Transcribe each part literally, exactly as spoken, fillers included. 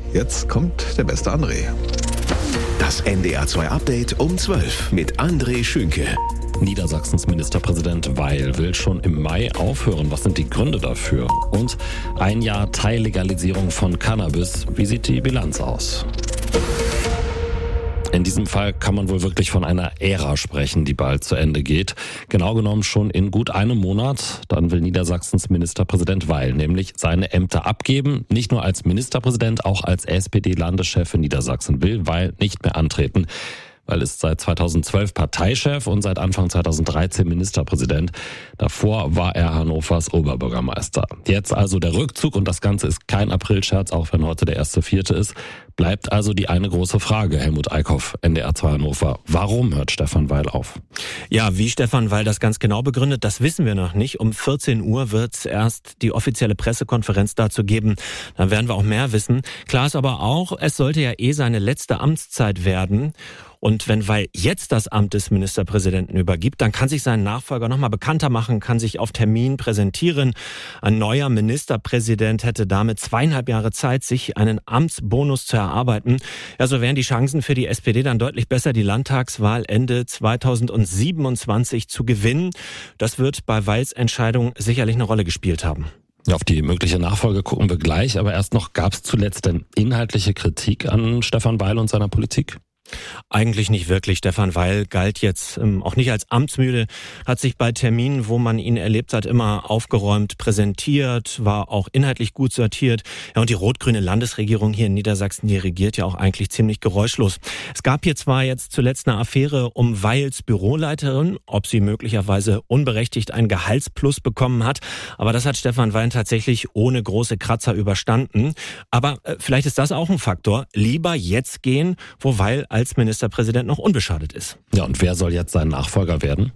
Jetzt kommt der beste André. Das N D R zwei Update um zwölf mit André Schünke. Niedersachsens Ministerpräsident Weil will schon im Mai aufhören. Was sind die Gründe dafür? Und ein Jahr Teillegalisierung von Cannabis. Wie sieht die Bilanz aus? In diesem Fall kann man wohl wirklich von einer Ära sprechen, die bald zu Ende geht. Genau genommen schon in gut einem Monat. Dann will Niedersachsens Ministerpräsident Weil nämlich seine Ämter abgeben. Nicht nur als Ministerpräsident, auch als S P D-Landeschef in Niedersachsen will Weil nicht mehr antreten. Weil ist seit zweitausendzwölf Parteichef und seit Anfang zweitausenddreizehn Ministerpräsident. Davor war er Hannovers Oberbürgermeister. Jetzt also der Rückzug und das Ganze ist kein Aprilscherz, auch wenn heute der erste Vierte ist. Bleibt also die eine große Frage, Helmut Eickhoff, N D R zwei Hannover. Warum hört Stefan Weil auf? Ja, wie Stefan Weil das ganz genau begründet, das wissen wir noch nicht. Um vierzehn Uhr wird es erst die offizielle Pressekonferenz dazu geben. Dann werden wir auch mehr wissen. Klar ist aber auch, es sollte ja eh seine letzte Amtszeit werden. Und wenn Weil jetzt das Amt des Ministerpräsidenten übergibt, dann kann sich sein Nachfolger nochmal bekannter machen, kann sich auf Termin präsentieren. Ein neuer Ministerpräsident hätte damit zweieinhalb Jahre Zeit, sich einen Amtsbonus zu erarbeiten. Ja, so wären die Chancen für die S P D dann deutlich besser, die Landtagswahl Ende zweitausendsiebenundzwanzig zu gewinnen. Das wird bei Weils Entscheidung sicherlich eine Rolle gespielt haben. Ja, auf die mögliche Nachfolge gucken wir gleich, aber erst noch, gab es zuletzt denn inhaltliche Kritik an Stefan Weil und seiner Politik? Eigentlich nicht wirklich. Stefan Weil galt jetzt ähm, auch nicht als amtsmüde, hat sich bei Terminen, wo man ihn erlebt hat, immer aufgeräumt präsentiert, war auch inhaltlich gut sortiert. Ja, und die rot-grüne Landesregierung hier in Niedersachsen, die regiert ja auch eigentlich ziemlich geräuschlos. Es gab hier zwar jetzt zuletzt eine Affäre um Weils Büroleiterin, ob sie möglicherweise unberechtigt einen Gehaltsplus bekommen hat, aber das hat Stefan Weil tatsächlich ohne große Kratzer überstanden. Aber äh, vielleicht ist das auch ein Faktor. Lieber jetzt gehen, wo Weil als Ministerpräsident noch unbeschadet ist. Ja, und wer soll jetzt sein Nachfolger werden?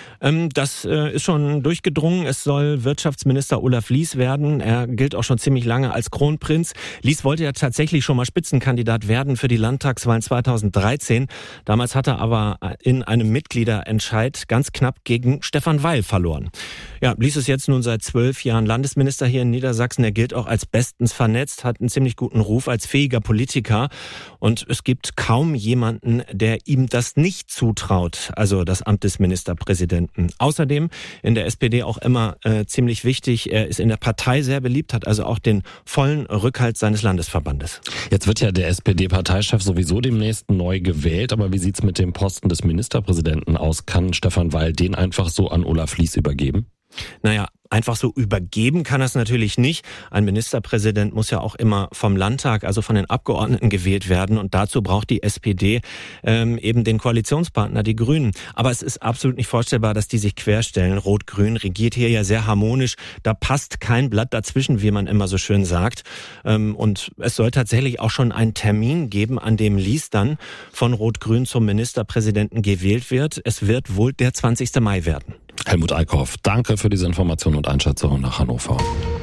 Das ist schon durchgedrungen. Es soll Wirtschaftsminister Olaf Lies werden. Er gilt auch schon ziemlich lange als Kronprinz. Lies wollte ja tatsächlich schon mal Spitzenkandidat werden für die Landtagswahlen zweitausenddreizehn. Damals hat er aber in einem Mitgliederentscheid ganz knapp gegen Stefan Weil verloren. Ja, Lies ist jetzt nun seit zwölf Jahren Landesminister hier in Niedersachsen. Er gilt auch als bestens vernetzt, hat einen ziemlich guten Ruf als fähiger Politiker. Und es gibt kaum jemanden, der ihm das nicht zutraut, also das Amt des Ministerpräsidenten. Außerdem in der S P D auch immer äh, ziemlich wichtig, er ist in der Partei sehr beliebt, hat also auch den vollen Rückhalt seines Landesverbandes. Jetzt wird ja der S P D-Parteichef sowieso demnächst neu gewählt, aber wie sieht's mit dem Posten des Ministerpräsidenten aus? Kann Stefan Weil den einfach so an Olaf Lies übergeben? Naja, einfach so übergeben kann er es natürlich nicht. Ein Ministerpräsident muss ja auch immer vom Landtag, also von den Abgeordneten gewählt werden. Und dazu braucht die S P D ähm, eben den Koalitionspartner, die Grünen. Aber es ist absolut nicht vorstellbar, dass die sich querstellen. Rot-Grün regiert hier ja sehr harmonisch. Da passt kein Blatt dazwischen, wie man immer so schön sagt. Ähm, und es soll tatsächlich auch schon einen Termin geben, an dem Lies dann von Rot-Grün zum Ministerpräsidenten gewählt wird. Es wird wohl der zwanzigste Mai werden. Helmut Eickhoff, danke für diese Information und Einschätzung nach Hannover.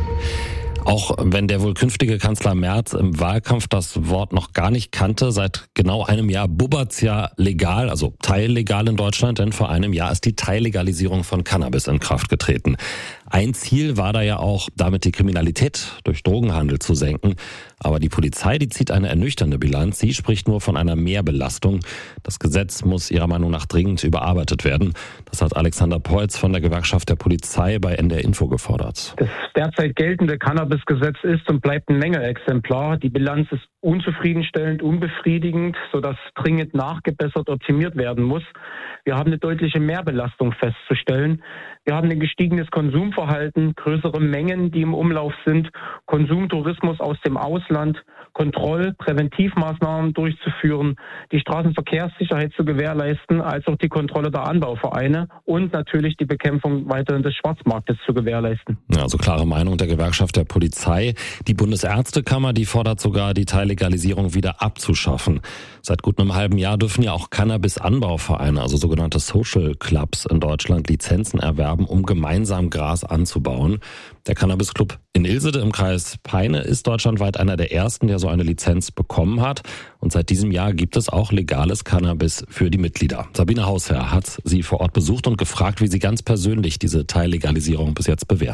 Auch wenn der wohl künftige Kanzler Merz im Wahlkampf das Wort noch gar nicht kannte, seit genau einem Jahr bubbert's ja legal, also teillegal in Deutschland, denn vor einem Jahr ist die Teillegalisierung von Cannabis in Kraft getreten. Ein Ziel war da ja auch, damit die Kriminalität durch Drogenhandel zu senken. Aber die Polizei, die zieht eine ernüchternde Bilanz. Sie spricht nur von einer Mehrbelastung. Das Gesetz muss ihrer Meinung nach dringend überarbeitet werden. Das hat Alexander Peutz von der Gewerkschaft der Polizei bei N D R Info gefordert. Das derzeit geltende Cannabisgesetz ist und bleibt ein Mängelexemplar. Die Bilanz ist unzufriedenstellend, unbefriedigend, sodass dringend nachgebessert, optimiert werden muss. Wir haben eine deutliche Mehrbelastung festzustellen. Wir haben ein gestiegenes Konsumverhalten, größere Mengen, die im Umlauf sind, Konsumtourismus aus dem Ausland, Kontroll-, Präventivmaßnahmen durchzuführen, die Straßenverkehrssicherheit zu gewährleisten, als auch die Kontrolle der Anbauvereine und natürlich die Bekämpfung weiterhin des Schwarzmarktes zu gewährleisten. Ja, also klare Meinung der Gewerkschaft der Polizei. Die Bundesärztekammer, die fordert sogar, die Teillegalisierung wieder abzuschaffen. Seit gut einem halben Jahr dürfen ja auch Cannabis-Anbauvereine, also sogenannte Social Clubs in Deutschland, Lizenzen erwerben, um gemeinsam Gras anzubauen. Der Cannabis-Club in Ilsede im Kreis Peine ist deutschlandweit einer der ersten, der so eine Lizenz bekommen hat. Und seit diesem Jahr gibt es auch legales Cannabis für die Mitglieder. Sabine Hausherr hat sie vor Ort besucht und gefragt, wie sie ganz persönlich diese Teillegalisierung bis jetzt bewerten.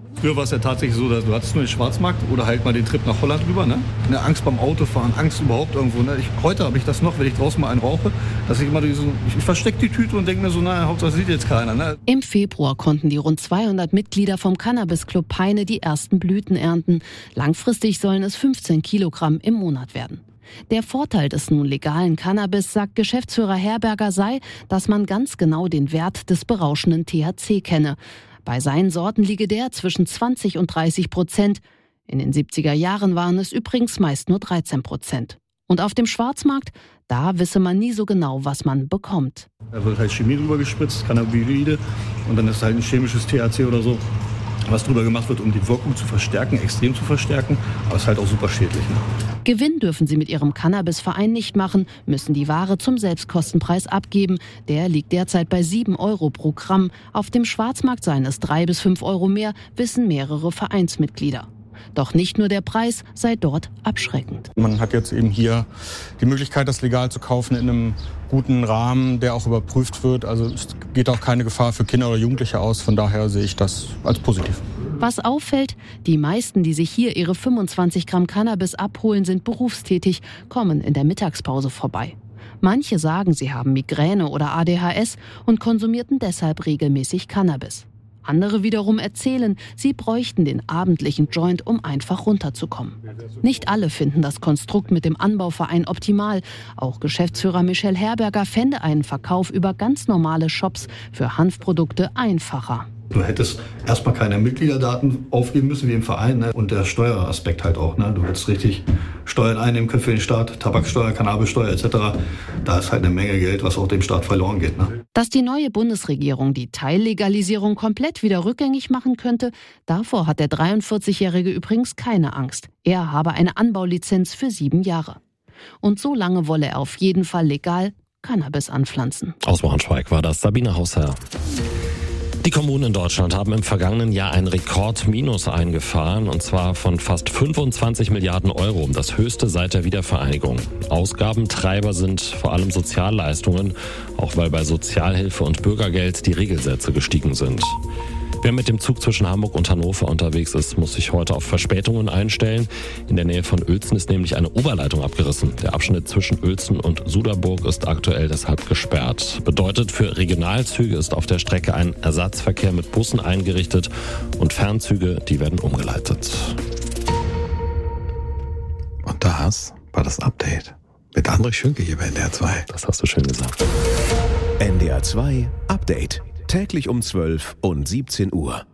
Früher war es ja tatsächlich so, dass du hattest nur den Schwarzmarkt oder halt mal den Trip nach Holland rüber. Ne? Eine Angst beim Autofahren, Angst überhaupt irgendwo. Ne? Ich, heute habe ich das noch, wenn ich draußen mal einen rauche, dass ich immer so, ich, ich verstecke die Tüte und denke mir so, na, Hauptsache sieht jetzt keiner. Ne? Im Februar konnten die rund zweihundert Mitglieder vom Cannabis-Club Peine die ersten Blüten ernten. Langfristig sollen es fünfzehn Kilogramm im Monat werden. Der Vorteil des nun legalen Cannabis, sagt Geschäftsführer Herberger, sei, dass man ganz genau den Wert des berauschenden T H C kenne. Bei seinen Sorten liege der zwischen zwanzig und dreißig Prozent. In den siebziger Jahren waren es übrigens meist nur dreizehn Prozent. Und auf dem Schwarzmarkt, da wisse man nie so genau, was man bekommt. Da wird halt Chemie drüber gespritzt, Cannabinoide, und dann ist halt ein chemisches T H C oder so, was drüber gemacht wird, um die Wirkung zu verstärken, extrem zu verstärken, aber es ist halt auch super schädlich. Ne? Gewinn dürfen sie mit ihrem Cannabisverein nicht machen, müssen die Ware zum Selbstkostenpreis abgeben. Der liegt derzeit bei sieben Euro pro Gramm. Auf dem Schwarzmarkt seien es drei bis fünf Euro mehr, wissen mehrere Vereinsmitglieder. Doch nicht nur der Preis sei dort abschreckend. Man hat jetzt eben hier die Möglichkeit, das legal zu kaufen in einem guten Rahmen, der auch überprüft wird. Also es geht auch keine Gefahr für Kinder oder Jugendliche aus. Von daher sehe ich das als positiv. Was auffällt, die meisten, die sich hier ihre fünfundzwanzig Gramm Cannabis abholen, sind berufstätig, kommen in der Mittagspause vorbei. Manche sagen, sie haben Migräne oder A D H S und konsumierten deshalb regelmäßig Cannabis. Andere wiederum erzählen, sie bräuchten den abendlichen Joint, um einfach runterzukommen. Nicht alle finden das Konstrukt mit dem Anbauverein optimal. Auch Geschäftsführer Michel Herberger fände einen Verkauf über ganz normale Shops für Hanfprodukte einfacher. Du hättest erstmal keine Mitgliederdaten aufgeben müssen wie im Verein, ne? Und der Steueraspekt halt auch. Ne? Du hättest richtig Steuern einnehmen können für den Staat, Tabaksteuer, Cannabissteuer et cetera. Da ist halt eine Menge Geld, was auch dem Staat verloren geht. Ne? Dass die neue Bundesregierung die Teillegalisierung komplett wieder rückgängig machen könnte, davor hat der dreiundvierzigjährige übrigens keine Angst. Er habe eine Anbaulizenz für sieben Jahre. Und so lange wolle er auf jeden Fall legal Cannabis anpflanzen. Aus Braunschweig war das Sabine Hausherr. Die Kommunen in Deutschland haben im vergangenen Jahr ein Rekordminus eingefahren, und zwar von fast fünfundzwanzig Milliarden Euro, das höchste seit der Wiedervereinigung. Ausgabentreiber sind vor allem Sozialleistungen, auch weil bei Sozialhilfe und Bürgergeld die Regelsätze gestiegen sind. Wer mit dem Zug zwischen Hamburg und Hannover unterwegs ist, muss sich heute auf Verspätungen einstellen. In der Nähe von Uelzen ist nämlich eine Oberleitung abgerissen. Der Abschnitt zwischen Uelzen und Suderburg ist aktuell deshalb gesperrt. Bedeutet, für Regionalzüge ist auf der Strecke ein Ersatzverkehr mit Bussen eingerichtet und Fernzüge, die werden umgeleitet. Und das war das Update mit André Schünke hier bei N D R zwei. Das hast du schön gesagt. N D R zwei Update. Täglich um zwölf und siebzehn Uhr.